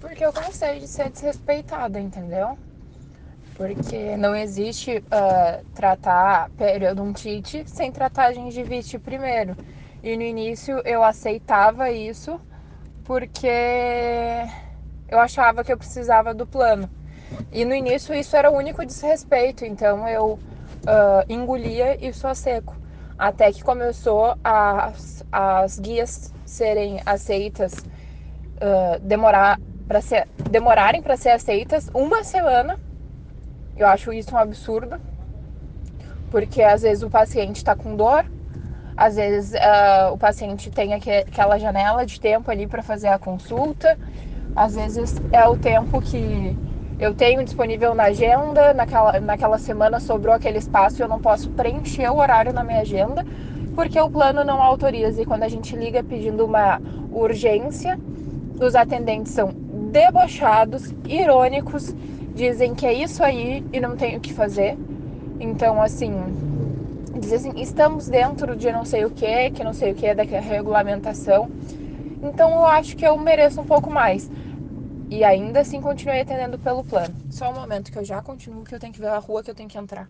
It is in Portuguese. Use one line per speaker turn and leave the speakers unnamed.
Porque eu cansei de ser desrespeitada, entendeu? Porque não existe tratar periodontite sem tratar gengivite primeiro. E no início eu aceitava isso porque eu achava que eu precisava do plano. E no início isso era o único desrespeito, então eu engolia isso a seco. Até que começou as guias serem aceitas, demorarem para ser aceitas uma semana. Eu acho isso um absurdo, porque às vezes o paciente está com dor, às vezes o paciente tem aquela janela de tempo ali para fazer a consulta, às vezes é o tempo que eu tenho disponível na agenda, naquela semana sobrou aquele espaço e eu não posso preencher o horário na minha agenda, porque o plano não autoriza. E quando a gente liga pedindo uma urgência, os atendentes são debochados, irônicos, dizem que é isso aí e não tem o que fazer. Então, assim, diz assim, estamos dentro de não sei o que não sei o que, da regulamentação. Então eu acho que eu mereço um pouco mais. E ainda assim continuei atendendo pelo plano. Só um momento que eu já continuo, que eu tenho que ver a rua que eu tenho que entrar.